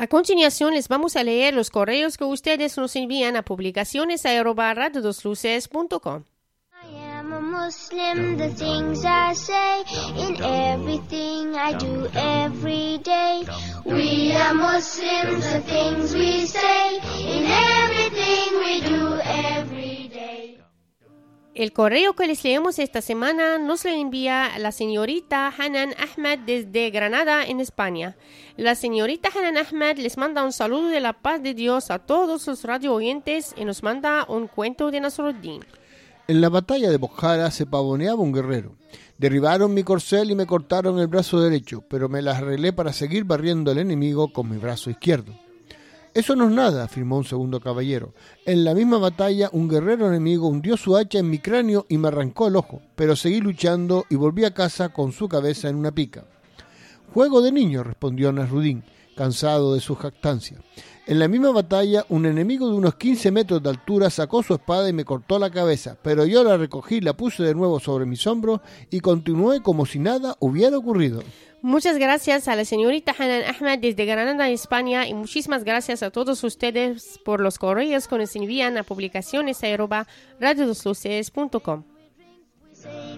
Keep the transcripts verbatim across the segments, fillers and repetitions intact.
A continuación les vamos a leer los correos que ustedes nos envían a publicaciones arroba radio dos luces punto com. I am a Muslim, the things I say, in everything I do every day. We are Muslims, the things we say, in everything we do every day. El correo que les leemos esta semana nos lo envía la señorita Hanan Ahmed desde Granada, en España. La señorita Hanan Ahmed les manda un saludo de la paz de Dios a todos los radio oyentes y nos manda un cuento de Nasruddin. En la batalla de Bojara se pavoneaba un guerrero. Derribaron mi corcel y me cortaron el brazo derecho, pero me las arreglé para seguir barriendo al enemigo con mi brazo izquierdo. Eso no es nada, afirmó un segundo caballero. En la misma batalla, un guerrero enemigo hundió su hacha en mi cráneo y me arrancó el ojo, pero seguí luchando y volví a casa con su cabeza en una pica. Juego de niño, respondió Nasruddin, cansado de su jactancia. En la misma batalla, un enemigo de unos quince metros de altura sacó su espada y me cortó la cabeza, pero yo la recogí, la puse de nuevo sobre mis hombros y continué como si nada hubiera ocurrido. Muchas gracias a la señorita Hanan Ahmed desde Granada, España, y muchísimas gracias a todos ustedes por los correos que nos envían a publicaciones arroba radio dos luces punto com. Say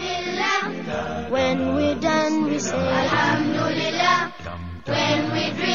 Bismillah. When we're done, we say Alhamdulillah. When we drink